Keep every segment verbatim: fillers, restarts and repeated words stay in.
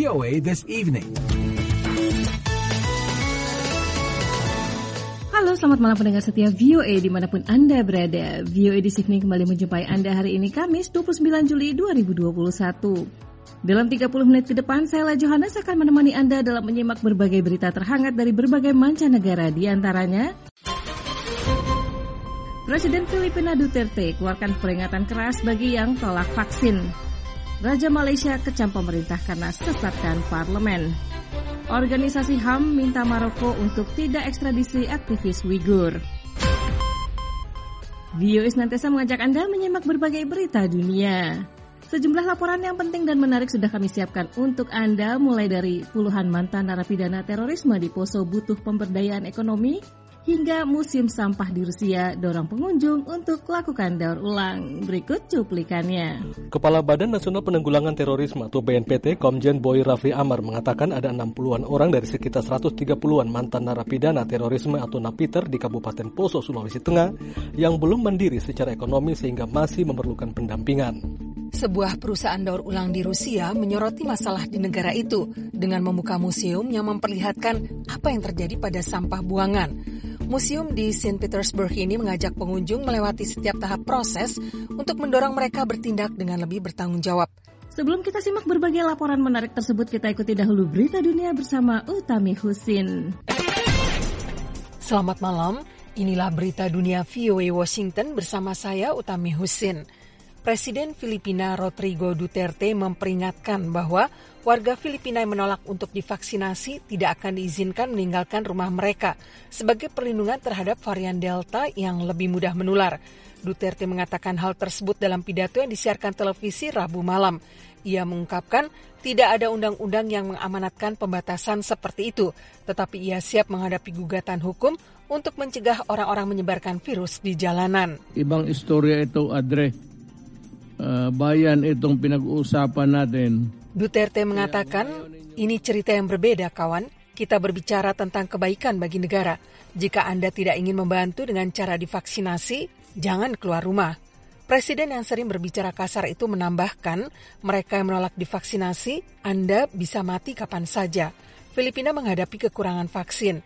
O A This Evening. Halo, selamat malam pendengar setia V O A dimanapun Anda berada. V O A This Evening kembali menjumpai Anda hari ini Kamis dua puluh sembilan Juli dua ribu dua puluh satu. Dalam tiga puluh menit ke depan, saya Johannes akan menemani Anda dalam menyimak berbagai berita terhangat dari berbagai mancanegara, di antaranya Presiden Filipina Duterte keluarkan peringatan keras bagi yang tolak vaksin. Raja Malaysia kecam pemerintah karena sesatkan parlemen. Organisasi H A M minta Maroko untuk tidak ekstradisi aktivis Uighur. V O A senantiasa mengajak Anda menyimak berbagai berita dunia. Sejumlah laporan yang penting dan menarik sudah kami siapkan untuk Anda, mulai dari puluhan mantan narapidana terorisme di Poso butuh pemberdayaan ekonomi, hingga museum sampah di Rusia dorong pengunjung untuk lakukan daur ulang. Berikut cuplikannya. Kepala Badan Nasional Penanggulangan Terorisme atau B N P T, Komjen Boy Rafli Amar mengatakan ada enam puluhan orang dari sekitar seratus tiga puluhan mantan narapidana terorisme atau napiter di Kabupaten Poso, Sulawesi Tengah yang belum mandiri secara ekonomi sehingga masih memerlukan pendampingan. Sebuah perusahaan daur ulang di Rusia menyoroti masalah di negara itu dengan membuka museum yang memperlihatkan apa yang terjadi pada sampah buangan. Museum di Saint Petersburg ini mengajak pengunjung melewati setiap tahap proses untuk mendorong mereka bertindak dengan lebih bertanggung jawab. Sebelum kita simak berbagai laporan menarik tersebut, kita ikuti dahulu berita dunia bersama Utami Husin. Selamat malam, inilah berita dunia V O A Washington bersama saya Utami Husin. Presiden Filipina Rodrigo Duterte memperingatkan bahwa warga Filipina yang menolak untuk divaksinasi tidak akan diizinkan meninggalkan rumah mereka sebagai perlindungan terhadap varian Delta yang lebih mudah menular. Duterte mengatakan hal tersebut dalam pidato yang disiarkan televisi Rabu malam. Ia mengungkapkan tidak ada undang-undang yang mengamanatkan pembatasan seperti itu, tetapi ia siap menghadapi gugatan hukum untuk mencegah orang-orang menyebarkan virus di jalanan. Ibang istorya ito, Adre. Uh, bayan itong pinag-uusapan natin. Duterte mengatakan, ini cerita yang berbeda, kawan. Kita berbicara tentang kebaikan bagi negara. Jika Anda tidak ingin membantu dengan cara divaksinasi, jangan keluar rumah. Presiden yang sering berbicara kasar itu menambahkan, mereka yang menolak divaksinasi, Anda bisa mati kapan saja. Filipina menghadapi kekurangan vaksin.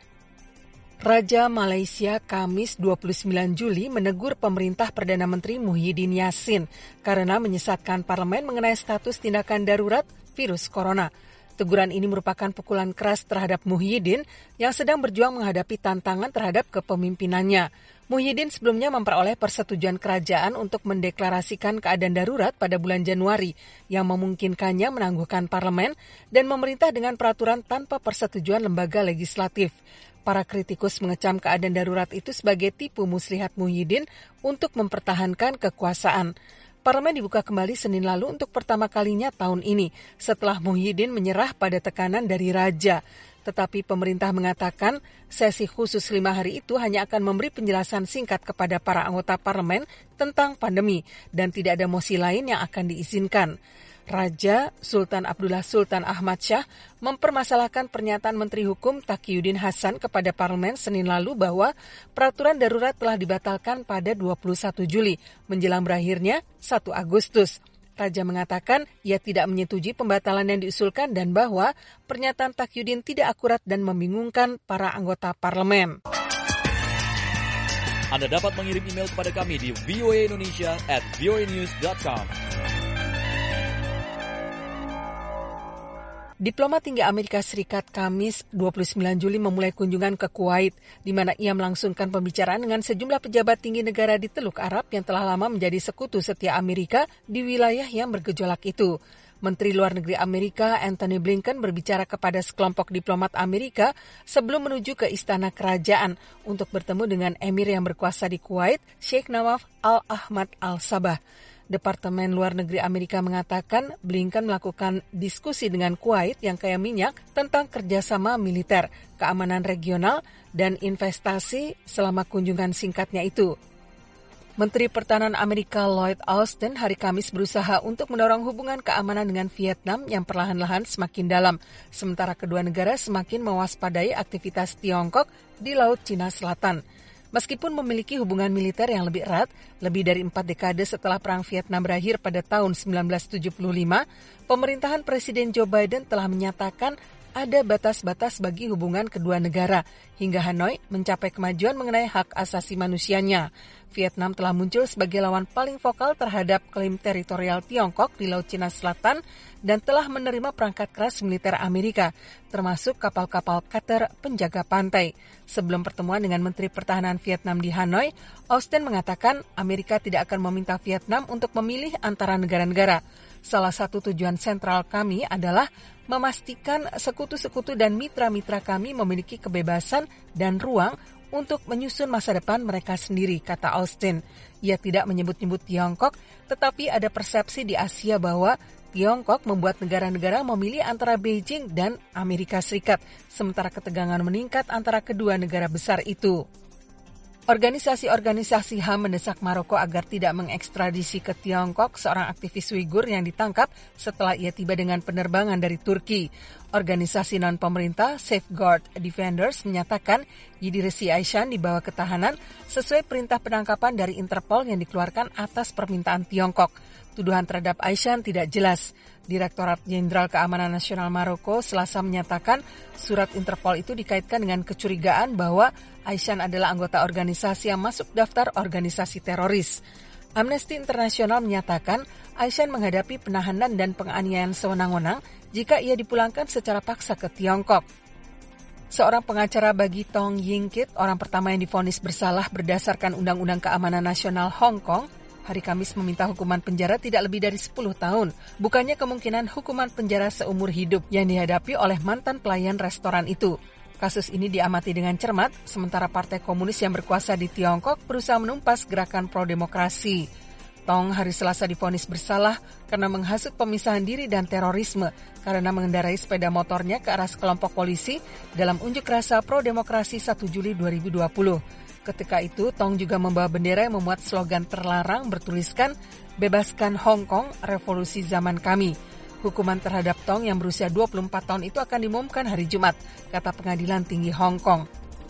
Raja Malaysia Kamis dua puluh sembilan Juli menegur pemerintah Perdana Menteri Muhyiddin Yassin karena menyesatkan parlemen mengenai status tindakan darurat virus corona. Teguran ini merupakan pukulan keras terhadap Muhyiddin yang sedang berjuang menghadapi tantangan terhadap kepemimpinannya. Muhyiddin sebelumnya memperoleh persetujuan kerajaan untuk mendeklarasikan keadaan darurat pada bulan Januari yang memungkinkannya menangguhkan parlemen dan memerintah dengan peraturan tanpa persetujuan lembaga legislatif. Para kritikus mengecam keadaan darurat itu sebagai tipu muslihat Muhyiddin untuk mempertahankan kekuasaan. Parlemen dibuka kembali Senin lalu untuk pertama kalinya tahun ini setelah Muhyiddin menyerah pada tekanan dari raja. Tetapi pemerintah mengatakan sesi khusus lima hari itu hanya akan memberi penjelasan singkat kepada para anggota parlemen tentang pandemi dan tidak ada mosi lain yang akan diizinkan. Raja Sultan Abdullah Sultan Ahmad Shah mempermasalahkan pernyataan Menteri Hukum Taqiyuddin Hasan kepada parlemen Senin lalu bahwa peraturan darurat telah dibatalkan pada dua puluh satu Juli menjelang berakhirnya satu Agustus. Raja mengatakan ia tidak menyetujui pembatalan yang diusulkan dan bahwa pernyataan Taqiyuddin tidak akurat dan membingungkan para anggota parlemen. Anda dapat mengirim email kepada kami di v o a indonesia at v o a news dot com. Diplomat tinggi Amerika Serikat Kamis dua puluh sembilan Juli memulai kunjungan ke Kuwait, di mana ia melangsungkan pembicaraan dengan sejumlah pejabat tinggi negara di Teluk Arab yang telah lama menjadi sekutu setia Amerika di wilayah yang bergejolak itu. Menteri Luar Negeri Amerika Antony Blinken berbicara kepada sekelompok diplomat Amerika sebelum menuju ke Istana Kerajaan untuk bertemu dengan Emir yang berkuasa di Kuwait, Sheikh Nawaf Al-Ahmad Al-Sabah. Departemen Luar Negeri Amerika mengatakan Blinken melakukan diskusi dengan Kuwait yang kaya minyak tentang kerjasama militer, keamanan regional, dan investasi selama kunjungan singkatnya itu. Menteri Pertahanan Amerika Lloyd Austin hari Kamis berusaha untuk mendorong hubungan keamanan dengan Vietnam yang perlahan-lahan semakin dalam, sementara kedua negara semakin mewaspadai aktivitas Tiongkok di Laut Cina Selatan. Meskipun memiliki hubungan militer yang lebih erat, lebih dari empat dekade setelah Perang Vietnam berakhir pada tahun sembilan belas tujuh puluh lima, pemerintahan Presiden Joe Biden telah menyatakan ada batas-batas bagi hubungan kedua negara, hingga Hanoi mencapai kemajuan mengenai hak asasi manusianya. Vietnam telah muncul sebagai lawan paling vokal terhadap klaim teritorial Tiongkok di Laut Cina Selatan dan telah menerima perangkat keras militer Amerika, termasuk kapal-kapal cutter penjaga pantai. Sebelum pertemuan dengan Menteri Pertahanan Vietnam di Hanoi, Austin mengatakan Amerika tidak akan meminta Vietnam untuk memilih antara negara-negara. Salah satu tujuan sentral kami adalah memastikan sekutu-sekutu dan mitra-mitra kami memiliki kebebasan dan ruang untuk menyusun masa depan mereka sendiri, kata Austin. Ia tidak menyebut-nyebut Tiongkok, tetapi ada persepsi di Asia bahwa Tiongkok membuat negara-negara memilih antara Beijing dan Amerika Serikat, sementara ketegangan meningkat antara kedua negara besar itu. Organisasi-organisasi H A M mendesak Maroko agar tidak mengekstradisi ke Tiongkok seorang aktivis Uighur yang ditangkap setelah ia tiba dengan penerbangan dari Turki. Organisasi non-pemerintah Safeguard Defenders menyatakan Yildiz Aishan dibawa ke tahanan sesuai perintah penangkapan dari Interpol yang dikeluarkan atas permintaan Tiongkok. Tuduhan terhadap Aishan tidak jelas. Direktorat Jenderal Keamanan Nasional Maroko Selasa menyatakan surat Interpol itu dikaitkan dengan kecurigaan bahwa Aishan adalah anggota organisasi yang masuk daftar organisasi teroris. Amnesty International menyatakan Aishan menghadapi penahanan dan penganiayaan sewenang-wenang jika ia dipulangkan secara paksa ke Tiongkok. Seorang pengacara bagi Tong Ying Kit, orang pertama yang divonis bersalah berdasarkan Undang-Undang Keamanan Nasional Hong Kong, hari Kamis meminta hukuman penjara tidak lebih dari sepuluh tahun. Bukannya kemungkinan hukuman penjara seumur hidup yang dihadapi oleh mantan pelayan restoran itu. Kasus ini diamati dengan cermat, sementara Partai Komunis yang berkuasa di Tiongkok berusaha menumpas gerakan pro-demokrasi. Tong hari Selasa divonis bersalah karena menghasut pemisahan diri dan terorisme karena mengendarai sepeda motornya ke arah sekelompok polisi dalam unjuk rasa pro-demokrasi satu Juli dua ribu dua puluh. Ketika itu, Tong juga membawa bendera yang memuat slogan terlarang bertuliskan "Bebaskan Hong Kong, revolusi zaman kami". Hukuman terhadap Tong yang berusia dua puluh empat tahun itu akan diumumkan hari Jumat, kata Pengadilan Tinggi Hong Kong.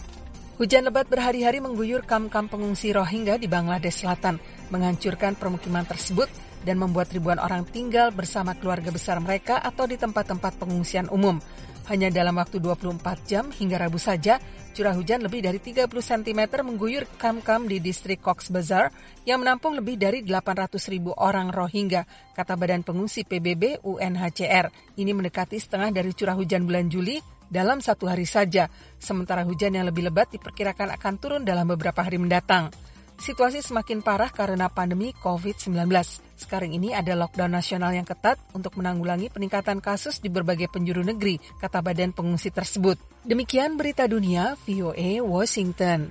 Hujan lebat berhari-hari mengguyur kamp-kamp pengungsi Rohingya di Bangladesh Selatan, menghancurkan permukiman tersebut dan membuat ribuan orang tinggal bersama keluarga besar mereka atau di tempat-tempat pengungsian umum. Hanya dalam waktu dua puluh empat jam hingga Rabu saja, curah hujan lebih dari tiga puluh sentimeter mengguyur kamp-kamp di distrik Cox's Bazar yang menampung lebih dari delapan ratus ribu orang Rohingya, kata Badan Pengungsi P B B U N H C R. Ini mendekati setengah dari curah hujan bulan Juli dalam satu hari saja, sementara hujan yang lebih lebat diperkirakan akan turun dalam beberapa hari mendatang. Situasi semakin parah karena pandemi covid sembilan belas. Sekarang ini ada lockdown nasional yang ketat untuk menanggulangi peningkatan kasus di berbagai penjuru negeri, kata badan pengungsi tersebut. Demikian berita dunia V O A Washington.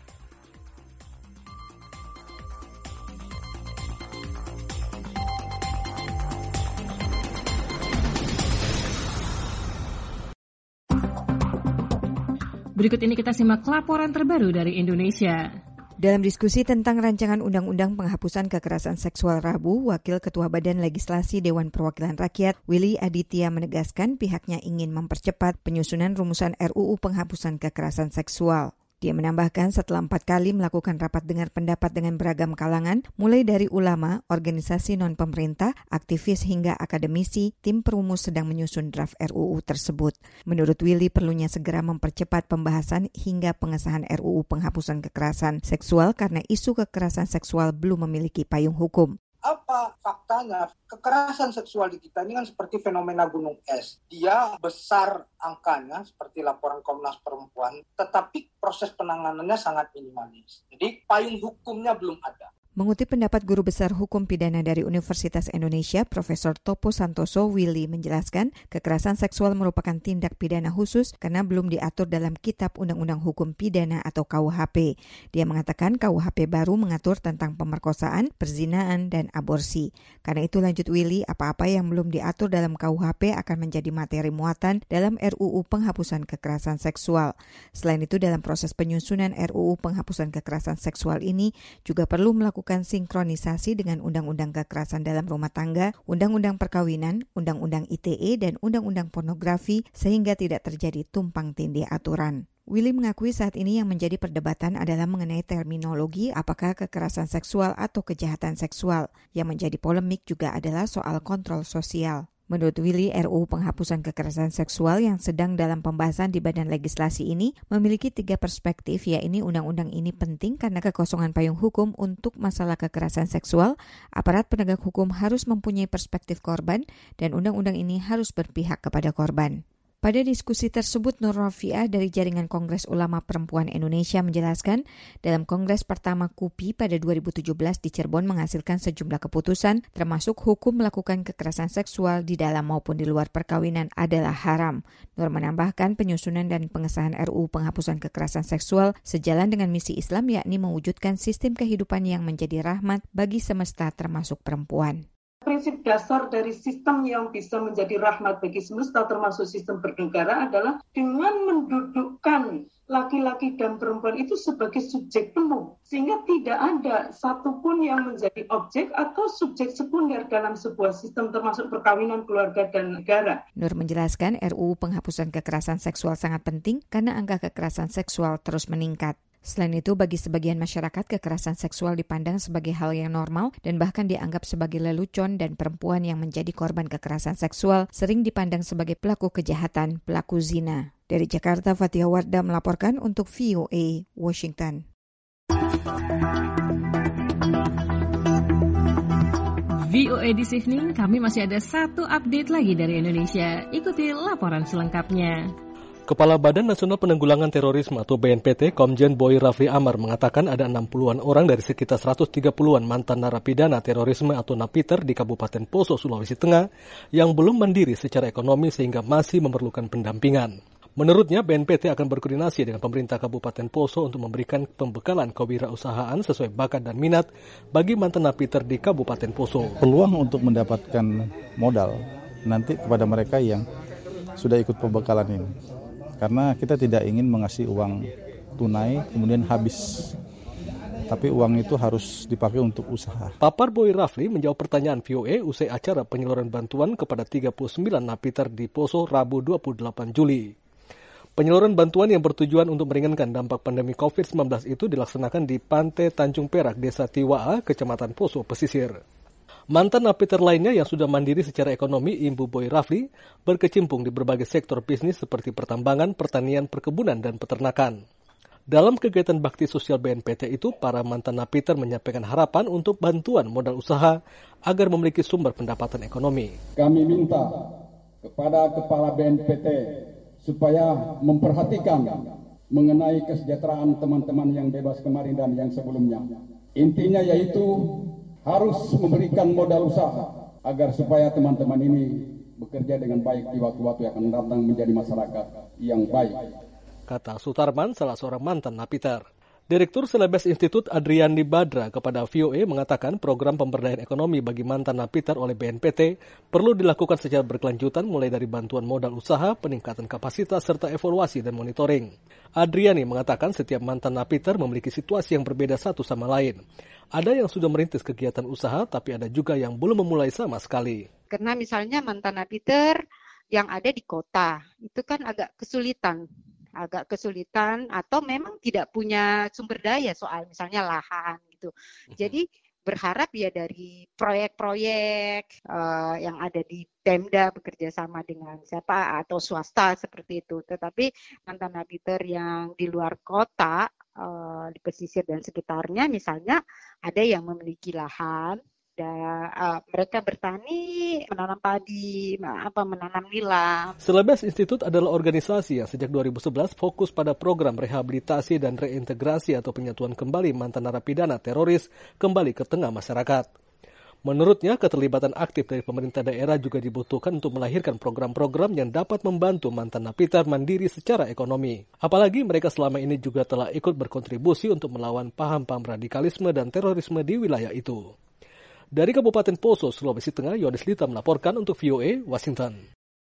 Berikut ini kita simak laporan terbaru dari Indonesia. Dalam diskusi tentang rancangan Undang-Undang Penghapusan Kekerasan Seksual Rabu, Wakil Ketua Badan Legislasi Dewan Perwakilan Rakyat, Willy Aditya menegaskan pihaknya ingin mempercepat penyusunan rumusan R U U Penghapusan Kekerasan Seksual. Dia menambahkan setelah empat kali melakukan rapat dengar pendapat dengan beragam kalangan, mulai dari ulama, organisasi non-pemerintah, aktivis hingga akademisi, tim perumus sedang menyusun draft R U U tersebut. Menurut Willy, perlunya segera mempercepat pembahasan hingga pengesahan R U U Penghapusan Kekerasan Seksual karena isu kekerasan seksual belum memiliki payung hukum. Apa faktanya? Kekerasan seksual di kita ini kan seperti fenomena gunung es. Dia besar angkanya seperti laporan Komnas Perempuan, tetapi proses penanganannya sangat minimalis. Jadi payung hukumnya belum ada. Mengutip pendapat Guru Besar Hukum Pidana dari Universitas Indonesia, Profesor Topo Santoso, Willy menjelaskan kekerasan seksual merupakan tindak pidana khusus karena belum diatur dalam Kitab Undang-Undang Hukum Pidana atau K U H P. Dia mengatakan K U H P baru mengatur tentang pemerkosaan, perzinaan, dan aborsi. Karena itu, lanjut Willy, apa-apa yang belum diatur dalam K U H P akan menjadi materi muatan dalam R U U Penghapusan Kekerasan Seksual. Selain itu, dalam proses penyusunan R U U Penghapusan Kekerasan Seksual ini juga perlu melakukan sinkronisasi dengan Undang-Undang Kekerasan dalam Rumah Tangga, Undang-Undang Perkawinan, Undang-Undang I T E, dan Undang-Undang Pornografi sehingga tidak terjadi tumpang tindih aturan. Willy mengakui saat ini yang menjadi perdebatan adalah mengenai terminologi apakah kekerasan seksual atau kejahatan seksual. Yang menjadi polemik juga adalah soal kontrol sosial. Menurut Willy, R U U Penghapusan Kekerasan Seksual yang sedang dalam pembahasan di Badan Legislasi ini memiliki tiga perspektif, yaitu undang-undang ini penting karena kekosongan payung hukum untuk masalah kekerasan seksual, aparat penegak hukum harus mempunyai perspektif korban, dan undang-undang ini harus berpihak kepada korban. Pada diskusi tersebut, Nur Rafiah dari Jaringan Kongres Ulama Perempuan Indonesia menjelaskan, dalam Kongres pertama K U P I pada dua ribu tujuh belas di Cirebon menghasilkan sejumlah keputusan, termasuk hukum melakukan kekerasan seksual di dalam maupun di luar perkawinan adalah haram. Nur menambahkan penyusunan dan pengesahan R U U Penghapusan Kekerasan Seksual sejalan dengan misi Islam, yakni mewujudkan sistem kehidupan yang menjadi rahmat bagi semesta termasuk perempuan. Prinsip dasar dari sistem yang bisa menjadi rahmat bagi semesta termasuk sistem bernegara adalah dengan mendudukkan laki-laki dan perempuan itu sebagai subjek penuh. Sehingga tidak ada satupun yang menjadi objek atau subjek sekunder dalam sebuah sistem termasuk perkawinan, keluarga, dan negara. Nur menjelaskan R U U Penghapusan Kekerasan Seksual sangat penting karena angka kekerasan seksual terus meningkat. Selain itu, bagi sebagian masyarakat, kekerasan seksual dipandang sebagai hal yang normal dan bahkan dianggap sebagai lelucon, dan perempuan yang menjadi korban kekerasan seksual sering dipandang sebagai pelaku kejahatan, pelaku zina. Dari Jakarta, Fathia Wardah melaporkan untuk V O A Washington. V O A This Evening, kami masih ada satu update lagi dari Indonesia. Ikuti laporan selengkapnya. Kepala Badan Nasional Penanggulangan Terorisme atau B N P T, Komjen Boy Rafli Amar mengatakan ada enam puluhan orang dari sekitar seratus tiga puluhan mantan narapidana terorisme atau napiter di Kabupaten Poso, Sulawesi Tengah yang belum mandiri secara ekonomi sehingga masih memerlukan pendampingan. Menurutnya, B N P T akan berkoordinasi dengan pemerintah Kabupaten Poso untuk memberikan pembekalan kewirausahaan sesuai bakat dan minat bagi mantan napiter di Kabupaten Poso. Peluang untuk mendapatkan modal nanti kepada mereka yang sudah ikut pembekalan ini. Karena kita tidak ingin mengasih uang tunai kemudian habis. Tapi uang itu harus dipakai untuk usaha. Papar Boy Rafli menjawab pertanyaan V O A usai acara penyaluran bantuan kepada tiga puluh sembilan napiter di Poso Rabu dua puluh delapan Juli. Penyaluran bantuan yang bertujuan untuk meringankan dampak pandemi covid sembilan belas itu dilaksanakan di Pantai Tanjung Perak, Desa Tiwaa, Kecamatan Poso, Pesisir. Mantan napiter lainnya yang sudah mandiri secara ekonomi, Ibu Boy Rafli, berkecimpung di berbagai sektor bisnis seperti pertambangan, pertanian, perkebunan, dan peternakan. Dalam kegiatan bakti sosial B N P T itu, para mantan napiter menyampaikan harapan untuk bantuan modal usaha agar memiliki sumber pendapatan ekonomi. Kami minta kepada Kepala B N P T supaya memperhatikan mengenai kesejahteraan teman-teman yang bebas kemarin dan yang sebelumnya. Intinya yaitu harus memberikan modal usaha agar supaya teman-teman ini bekerja dengan baik di waktu-waktu yang akan datang menjadi masyarakat yang baik. Kata Sutarman, salah seorang mantan napiter. Direktur Celebes Institute Adriani Badra kepada V O A mengatakan program pemberdayaan ekonomi bagi mantan napiter oleh B N P T perlu dilakukan secara berkelanjutan mulai dari bantuan modal usaha, peningkatan kapasitas, serta evaluasi dan monitoring. Adriani mengatakan setiap mantan napiter memiliki situasi yang berbeda satu sama lain. Ada yang sudah merintis kegiatan usaha, tapi ada juga yang belum memulai sama sekali. Karena misalnya mantan napiter yang ada di kota, itu kan agak kesulitan. agak kesulitan atau memang tidak punya sumber daya soal misalnya lahan gitu. Jadi berharap ya dari proyek-proyek uh, yang ada di Pemda bekerja sama dengan siapa atau swasta seperti itu. Tetapi mantan napiter yang di luar kota, uh, di pesisir dan sekitarnya misalnya ada yang memiliki lahan. Dan, uh, mereka bertani, menanam padi, apa menanam nila. Celebes Institute adalah organisasi yang sejak dua ribu sebelas fokus pada program rehabilitasi dan reintegrasi atau penyatuan kembali mantan narapidana teroris kembali ke tengah masyarakat. Menurutnya, keterlibatan aktif dari pemerintah daerah juga dibutuhkan untuk melahirkan program-program yang dapat membantu mantan napiter mandiri secara ekonomi. Apalagi mereka selama ini juga telah ikut berkontribusi untuk melawan paham-paham radikalisme dan terorisme di wilayah itu. Dari Kabupaten Poso, Sulawesi Tengah, Yohanes Lita melaporkan untuk V O A, Washington.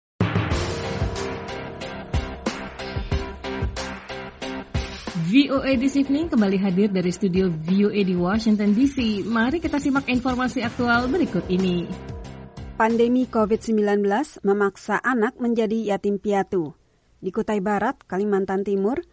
V O A This Evening kembali hadir dari studio V O A di Washington D C. Mari kita simak informasi aktual berikut ini. Pandemi covid sembilan belas memaksa anak menjadi yatim piatu. Di Kutai Barat, Kalimantan Timur,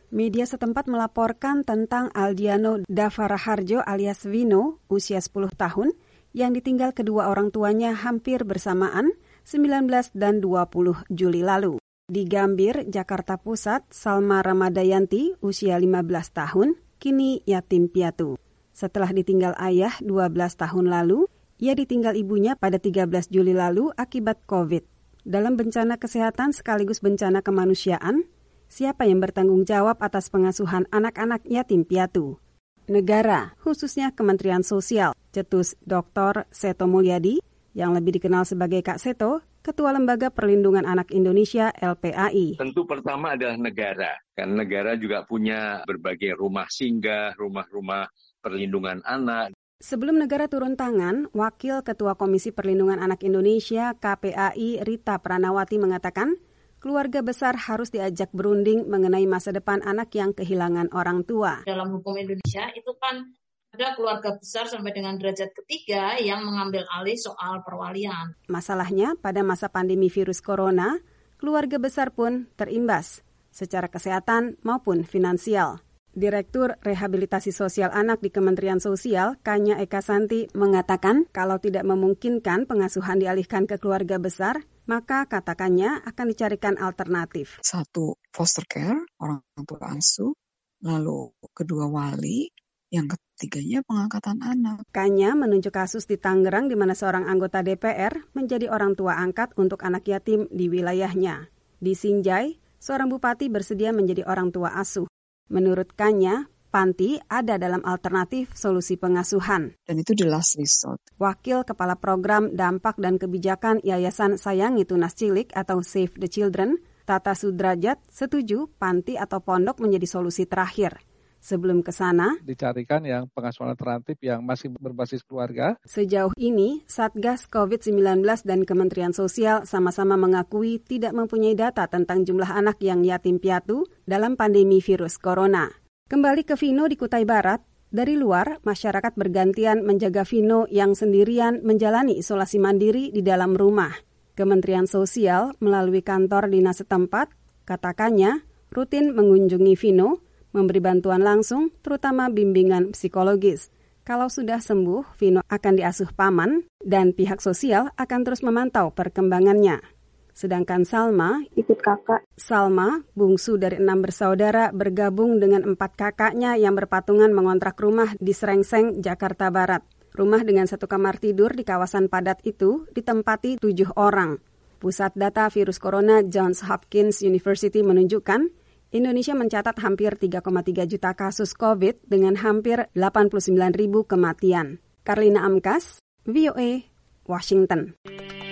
Media setempat melaporkan tentang Aldiano Davaraharjo alias Vino, usia sepuluh tahun, yang ditinggal kedua orang tuanya hampir bersamaan sembilan belas dan dua puluh Juli lalu. Di Gambir, Jakarta Pusat, Salma Ramadayanti, usia lima belas tahun, kini yatim piatu. Setelah ditinggal ayah dua belas tahun lalu, ia ditinggal ibunya pada tiga belas Juli lalu akibat COVID. Dalam bencana kesehatan sekaligus bencana kemanusiaan, siapa yang bertanggung jawab atas pengasuhan anak-anak yatim piatu? Negara, khususnya Kementerian Sosial, cetus Doktor Seto Mulyadi, yang lebih dikenal sebagai Kak Seto, Ketua Lembaga Perlindungan Anak Indonesia L P A I. Tentu pertama adalah negara, karena negara juga punya berbagai rumah singgah, rumah-rumah perlindungan anak. Sebelum negara turun tangan, Wakil Ketua Komisi Perlindungan Anak Indonesia K P A I Rita Pranawati mengatakan, keluarga besar harus diajak berunding mengenai masa depan anak yang kehilangan orang tua. Dalam hukum Indonesia itu kan ada keluarga besar sampai dengan derajat ketiga yang mengambil alih soal perwalian. Masalahnya, pada masa pandemi virus corona, keluarga besar pun terimbas secara kesehatan maupun finansial. Direktur Rehabilitasi Sosial Anak di Kementerian Sosial, Kanya Eka Santi, mengatakan kalau tidak memungkinkan pengasuhan dialihkan ke keluarga besar, maka katakannya akan dicarikan alternatif. Satu, foster care, orang tua asuh, lalu kedua wali, yang ketiganya pengangkatan anak. Kanya menunjuk kasus di Tangerang di mana seorang anggota D P R menjadi orang tua angkat untuk anak yatim di wilayahnya. Di Sinjai, seorang bupati bersedia menjadi orang tua asuh. Menurut Kanya, panti ada dalam alternatif solusi pengasuhan. Dan itu the last resort. Wakil Kepala Program Dampak dan Kebijakan Yayasan Sayangi Tunas Cilik atau Save the Children, Tata Sudrajat, setuju panti atau pondok menjadi solusi terakhir. Sebelum ke sana, dicarikan yang pengasuhan alternatif yang masih berbasis keluarga. Sejauh ini, Satgas covid sembilan belas dan Kementerian Sosial sama-sama mengakui tidak mempunyai data tentang jumlah anak yang yatim piatu dalam pandemi virus corona. Kembali ke Vino di Kutai Barat, dari luar, masyarakat bergantian menjaga Vino yang sendirian menjalani isolasi mandiri di dalam rumah. Kementerian Sosial melalui kantor dinas setempat, katakannya, rutin mengunjungi Vino, memberi bantuan langsung, terutama bimbingan psikologis. Kalau sudah sembuh, Vino akan diasuh paman dan pihak sosial akan terus memantau perkembangannya. Sedangkan Salma, ikut kakak. Salma, bungsu dari enam bersaudara, bergabung dengan empat kakaknya yang berpatungan mengontrak rumah di Srengseng, Jakarta Barat. Rumah dengan satu kamar tidur di kawasan padat itu ditempati tujuh orang. Pusat Data Virus Corona Johns Hopkins University menunjukkan Indonesia mencatat hampir tiga koma tiga juta kasus COVID dengan hampir delapan puluh sembilan ribu kematian. Karlina Amkas, V O A, Washington.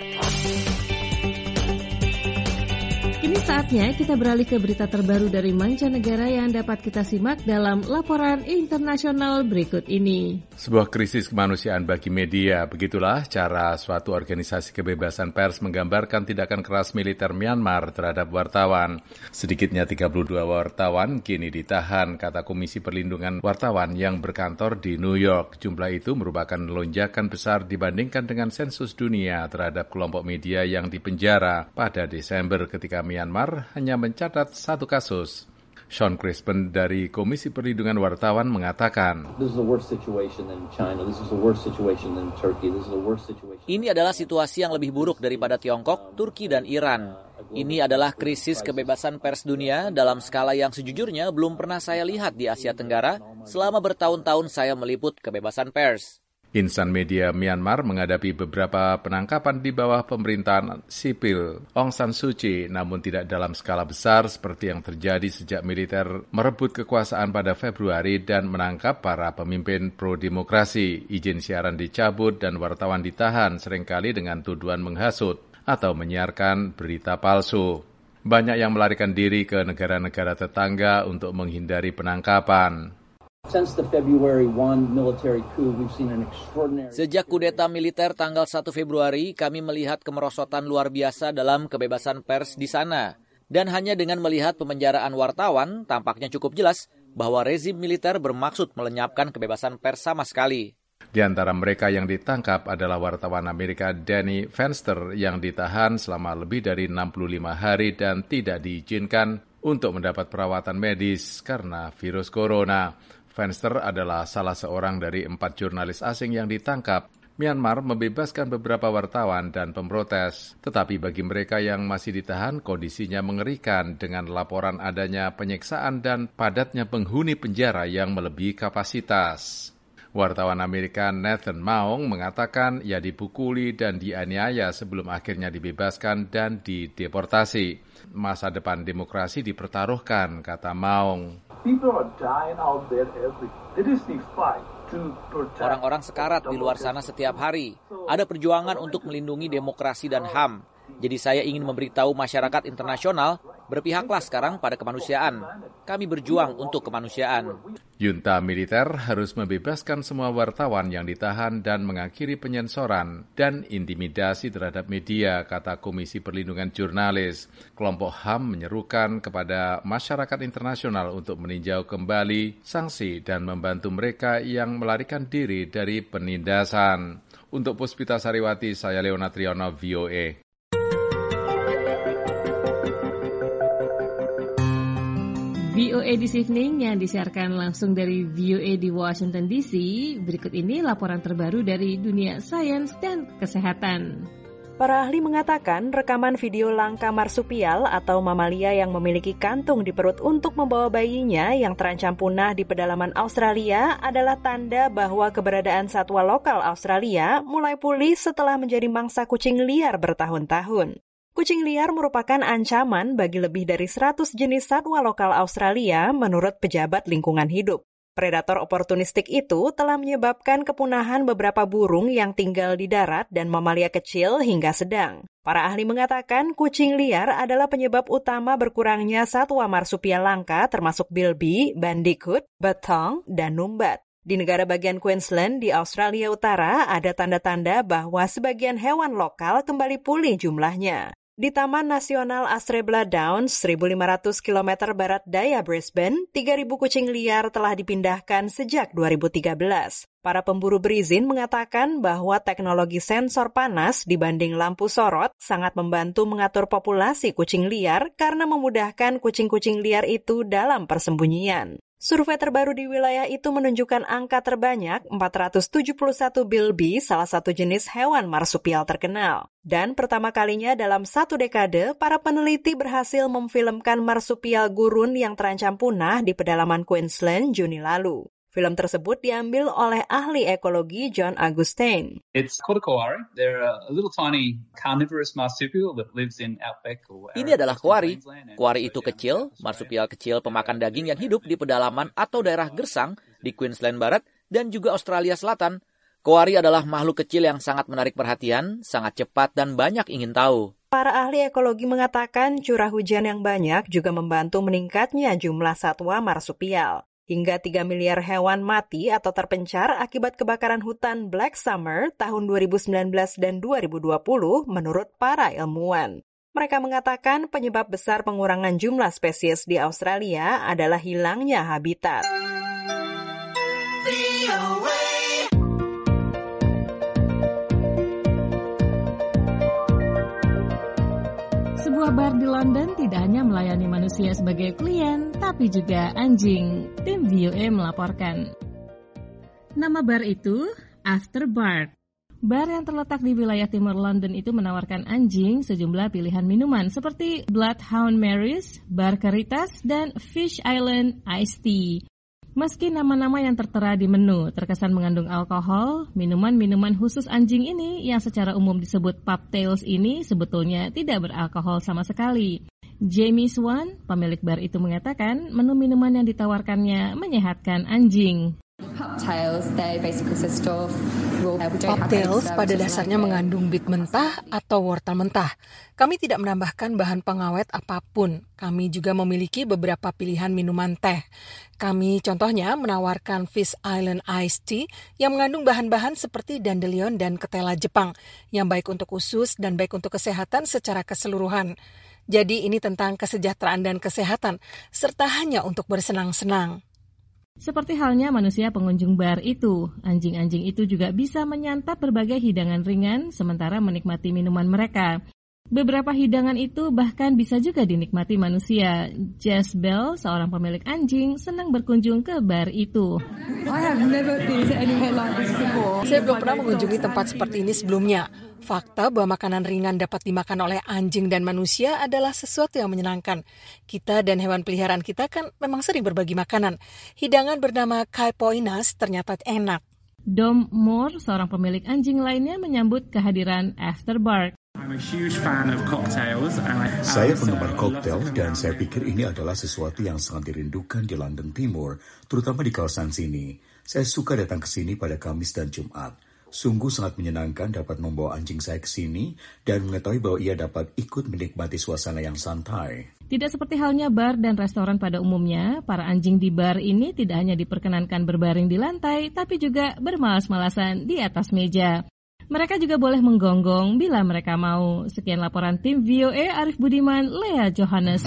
Kini saatnya kita beralih ke berita terbaru dari mancanegara yang dapat kita simak dalam laporan internasional berikut ini. Sebuah krisis kemanusiaan bagi media, begitulah cara suatu organisasi kebebasan pers menggambarkan tindakan keras militer Myanmar terhadap wartawan. Sedikitnya tiga puluh dua wartawan kini ditahan, kata Komisi Perlindungan Wartawan yang berkantor di New York. Jumlah itu merupakan lonjakan besar dibandingkan dengan sensus dunia terhadap kelompok media yang dipenjara pada Desember ketika Myanmar hanya mencatat satu kasus. Sean Crispin dari Komisi Perlindungan Wartawan mengatakan, ini adalah situasi yang lebih buruk daripada Tiongkok, Turki, dan Iran. Ini adalah krisis kebebasan pers dunia dalam skala yang sejujurnya belum pernah saya lihat di Asia Tenggara selama bertahun-tahun saya meliput kebebasan pers. Insan media Myanmar menghadapi beberapa penangkapan di bawah pemerintahan sipil Aung San Suu Kyi, namun tidak dalam skala besar seperti yang terjadi sejak militer merebut kekuasaan pada Februari dan menangkap para pemimpin pro-demokrasi. Izin siaran dicabut dan wartawan ditahan seringkali dengan tuduhan menghasut atau menyiarkan berita palsu. Banyak yang melarikan diri ke negara-negara tetangga untuk menghindari penangkapan. Sejak kudeta militer tanggal satu Februari, kami melihat kemerosotan luar biasa dalam kebebasan pers di sana. Dan hanya dengan melihat pemenjaraan wartawan, tampaknya cukup jelas bahwa rezim militer bermaksud melenyapkan kebebasan pers sama sekali. Di antara mereka yang ditangkap adalah wartawan Amerika Danny Fenster yang ditahan selama lebih dari enam puluh lima hari dan tidak diizinkan untuk mendapat perawatan medis karena virus corona. Fenster adalah salah seorang dari empat jurnalis asing yang ditangkap. Myanmar membebaskan beberapa wartawan dan pemprotes, tetapi bagi mereka yang masih ditahan, kondisinya mengerikan dengan laporan adanya penyiksaan dan padatnya penghuni penjara yang melebihi kapasitas. Wartawan Amerika Nathan Maung mengatakan ia dipukuli dan dianiaya sebelum akhirnya dibebaskan dan dideportasi. Masa depan demokrasi dipertaruhkan, kata Maung. Orang-orang sekarat di luar sana setiap hari. Ada perjuangan untuk melindungi demokrasi dan H A M. Jadi saya ingin memberitahu masyarakat internasional, berpihaklah sekarang pada kemanusiaan. Kami berjuang untuk kemanusiaan. Junta militer harus membebaskan semua wartawan yang ditahan dan mengakhiri penyensoran dan intimidasi terhadap media, kata Komisi Perlindungan Jurnalis. Kelompok H A M menyerukan kepada masyarakat internasional untuk meninjau kembali sanksi dan membantu mereka yang melarikan diri dari penindasan. Untuk Puspita Sariwati, saya Leona Triono, V O A. V O A This Evening yang disiarkan langsung dari V O A di Washington D C. Berikut ini laporan terbaru dari dunia sains dan kesehatan. Para ahli mengatakan rekaman video langka marsupial atau mamalia yang memiliki kantung di perut untuk membawa bayinya yang terancam punah di pedalaman Australia adalah tanda bahwa keberadaan satwa lokal Australia mulai pulih setelah menjadi mangsa kucing liar bertahun-tahun. Kucing liar merupakan ancaman bagi lebih dari seratus jenis satwa lokal Australia menurut pejabat lingkungan hidup. Predator oportunistik itu telah menyebabkan kepunahan beberapa burung yang tinggal di darat dan mamalia kecil hingga sedang. Para ahli mengatakan kucing liar adalah penyebab utama berkurangnya satwa marsupial langka termasuk bilby, bandicoot, bettong, dan numbat. Di negara bagian Queensland di Australia Utara ada tanda-tanda bahwa sebagian hewan lokal kembali pulih jumlahnya. Di Taman Nasional Astrebla Downs, seribu lima ratus kilometer barat daya Brisbane, tiga ribu kucing liar telah dipindahkan sejak dua ribu tiga belas. Para pemburu berizin mengatakan bahwa teknologi sensor panas dibanding lampu sorot sangat membantu mengatur populasi kucing liar karena memudahkan kucing-kucing liar itu dalam persembunyian. Survei terbaru di wilayah itu menunjukkan angka terbanyak empat ratus tujuh puluh satu bilby, salah satu jenis hewan marsupial terkenal. Dan pertama kalinya dalam satu dekade, para peneliti berhasil memfilmkan marsupial gurun yang terancam punah di pedalaman Queensland Juni lalu. Film tersebut diambil oleh ahli ekologi John Augustine. It's called a kowari. They're a little tiny carnivorous marsupial that lives in outback or Ini adalah kowari. Kowari itu kecil, marsupial kecil pemakan daging yang hidup di pedalaman atau daerah gersang di Queensland Barat dan juga Australia Selatan. Kowari adalah makhluk kecil yang sangat menarik perhatian, sangat cepat dan banyak ingin tahu. Para ahli ekologi mengatakan curah hujan yang banyak juga membantu meningkatnya jumlah satwa marsupial. Hingga tiga miliar hewan mati atau terpencar akibat kebakaran hutan Black Summer tahun dua ribu sembilan belas dan dua ribu dua puluh menurut para ilmuwan. Mereka mengatakan penyebab besar pengurangan jumlah spesies di Australia adalah hilangnya habitat. Sebuah bar di London tidak hanya melayani manusia sebagai klien, tapi juga anjing. Tim V O A melaporkan. Nama bar itu Afterbark. Bar yang terletak di wilayah timur London itu menawarkan anjing sejumlah pilihan minuman seperti Bloodhound Mary's, Barkaritas, dan Fish Island Iced Tea. Meski nama-nama yang tertera di menu terkesan mengandung alkohol, minuman-minuman khusus anjing ini yang secara umum disebut pubtails ini sebetulnya tidak beralkohol sama sekali. Jamie Swan, pemilik bar itu mengatakan menu minuman yang ditawarkannya menyehatkan anjing. Pubtails, they basically consist of raw. Pubtails pada dasarnya mengandung bit mentah atau wortel mentah. Kami tidak menambahkan bahan pengawet apapun. Kami juga memiliki beberapa pilihan minuman teh. Kami contohnya menawarkan Fish Island Iced Tea yang mengandung bahan-bahan seperti dandelion dan ketela Jepang yang baik untuk usus dan baik untuk kesehatan secara keseluruhan. Jadi ini tentang kesejahteraan dan kesehatan serta hanya untuk bersenang-senang. Seperti halnya manusia pengunjung bar itu, anjing-anjing itu juga bisa menyantap berbagai hidangan ringan sementara menikmati minuman mereka. Beberapa hidangan itu bahkan bisa juga dinikmati manusia. Jess Bell, seorang pemilik anjing, senang berkunjung ke bar itu. Saya belum pernah mengunjungi tempat seperti ini sebelumnya. Fakta bahwa makanan ringan dapat dimakan oleh anjing dan manusia adalah sesuatu yang menyenangkan. Kita dan hewan peliharaan kita kan memang sering berbagi makanan. Hidangan bernama Kaipoinas ternyata enak. Dom Moore, seorang pemilik anjing lainnya, menyambut kehadiran Afterbark. Saya penggemar koktail dan saya pikir ini adalah sesuatu yang sangat dirindukan di London Timur, terutama di kawasan sini. Saya suka datang ke sini pada Kamis dan Jumat. Sungguh sangat menyenangkan dapat membawa anjing saya ke sini dan mengetahui bahwa ia dapat ikut menikmati suasana yang santai. Tidak seperti halnya bar dan restoran pada umumnya, para anjing di bar ini tidak hanya diperkenankan berbaring di lantai, tapi juga bermalas-malasan di atas meja. Mereka juga boleh menggonggong bila mereka mau. Sekian laporan tim V O A, Arif Budiman, Lea Johannes.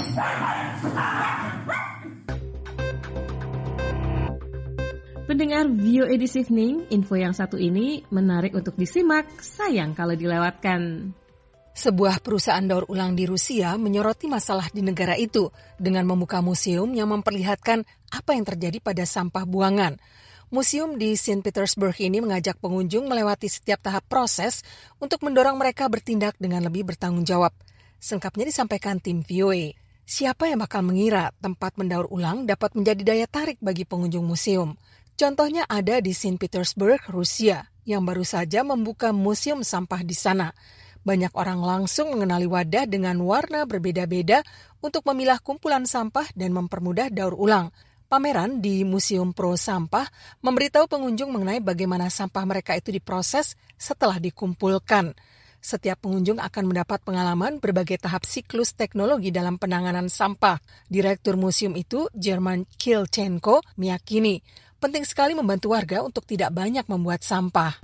Pendengar V O A This Evening, info yang satu ini menarik untuk disimak, sayang kalau dilewatkan. Sebuah perusahaan daur ulang di Rusia menyoroti masalah di negara itu dengan membuka museum yang memperlihatkan apa yang terjadi pada sampah buangan. Museum di Saint Petersburg ini mengajak pengunjung melewati setiap tahap proses untuk mendorong mereka bertindak dengan lebih bertanggung jawab. Selengkapnya disampaikan tim V O A. Siapa yang bakal mengira tempat mendaur ulang dapat menjadi daya tarik bagi pengunjung museum? Contohnya ada di Saint Petersburg, Rusia, yang baru saja membuka museum sampah di sana. Banyak orang langsung mengenali wadah dengan warna berbeda-beda untuk memilah kumpulan sampah dan mempermudah daur ulang. Pameran di Museum Pro Sampah memberitahu pengunjung mengenai bagaimana sampah mereka itu diproses setelah dikumpulkan. Setiap pengunjung akan mendapat pengalaman berbagai tahap siklus teknologi dalam penanganan sampah. Direktur museum itu, German Kilchenko, meyakini penting sekali membantu warga untuk tidak banyak membuat sampah.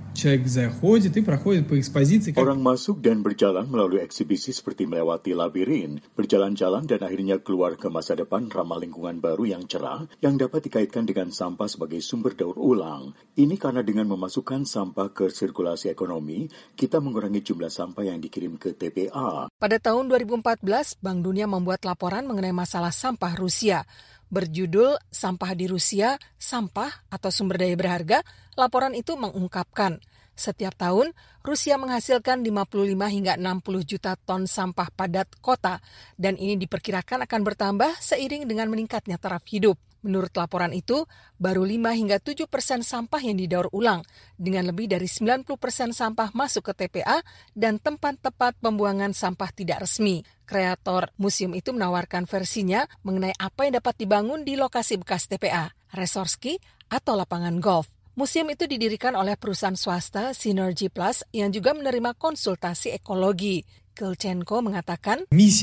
Orang masuk dan berjalan melalui eksibisi seperti melewati labirin, berjalan-jalan dan akhirnya keluar ke masa depan ramah lingkungan baru yang cerah yang dapat dikaitkan dengan sampah sebagai sumber daur ulang. Ini karena dengan memasukkan sampah ke sirkulasi ekonomi, kita mengurangi jumlah sampah yang dikirim ke T P A. Pada tahun dua ribu empat belas, Bank Dunia membuat laporan mengenai masalah sampah Rusia. Berjudul Sampah di Rusia, Sampah atau Sumber Daya Berharga, laporan itu mengungkapkan setiap tahun Rusia menghasilkan lima puluh lima hingga enam puluh juta ton sampah padat kota dan ini diperkirakan akan bertambah seiring dengan meningkatnya taraf hidup. Menurut laporan itu, baru lima hingga tujuh persen sampah yang didaur ulang, dengan lebih dari sembilan puluh persen sampah masuk ke T P A dan tempat-tempat pembuangan sampah tidak resmi. Kreator museum itu menawarkan versinya mengenai apa yang dapat dibangun di lokasi bekas T P A, resort ski, atau lapangan golf. Museum itu didirikan oleh perusahaan swasta Synergy Plus yang juga menerima konsultasi ekologi. Kilchenko mengatakan, Misi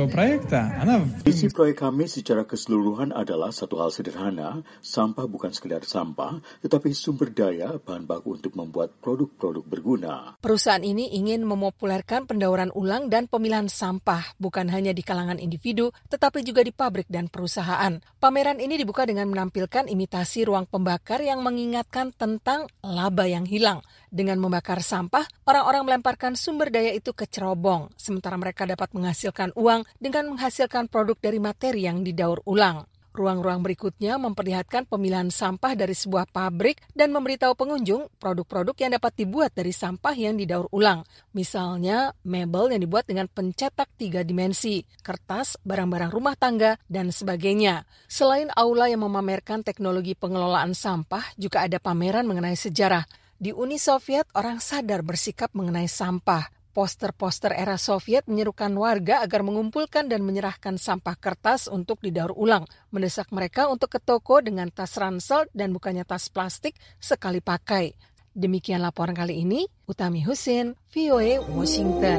proyek kami secara keseluruhan adalah satu hal sederhana, sampah bukan sekedar sampah, tetapi sumber daya bahan baku untuk membuat produk-produk berguna. Perusahaan ini ingin memopulerkan pendauran ulang dan pemilahan sampah, bukan hanya di kalangan individu, tetapi juga di pabrik dan perusahaan. Pameran ini dibuka dengan menampilkan imitasi ruang pembakar yang mengingatkan tentang laba yang hilang. Dengan membakar sampah, orang-orang melemparkan sumber daya itu ke cerobong, sementara mereka dapat menghasilkan uang dengan menghasilkan produk dari materi yang didaur ulang. Ruang-ruang berikutnya memperlihatkan pemilahan sampah dari sebuah pabrik dan memberitahu pengunjung produk-produk yang dapat dibuat dari sampah yang didaur ulang. Misalnya, mebel yang dibuat dengan pencetak tiga dimensi, kertas, barang-barang rumah tangga, dan sebagainya. Selain aula yang memamerkan teknologi pengelolaan sampah, juga ada pameran mengenai sejarah. Di Uni Soviet, orang sadar bersikap mengenai sampah. Poster-poster era Soviet menyerukan warga agar mengumpulkan dan menyerahkan sampah kertas untuk didaur ulang. Mendesak mereka untuk ke toko dengan tas ransel dan bukannya tas plastik sekali pakai. Demikian laporan kali ini, Utami Husin, V O A, Washington.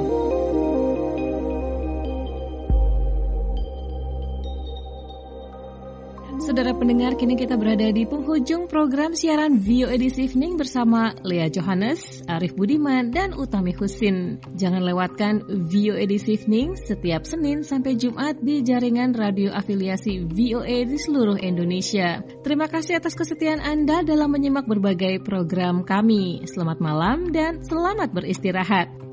Saudara pendengar, kini kita berada di penghujung program siaran V O A This Evening bersama Lea Johannes, Arif Budiman, dan Utami Husin. Jangan lewatkan V O A This Evening setiap Senin sampai Jumat di jaringan radio afiliasi V O A di seluruh Indonesia. Terima kasih atas kesetiaan Anda dalam menyimak berbagai program kami. Selamat malam dan selamat beristirahat.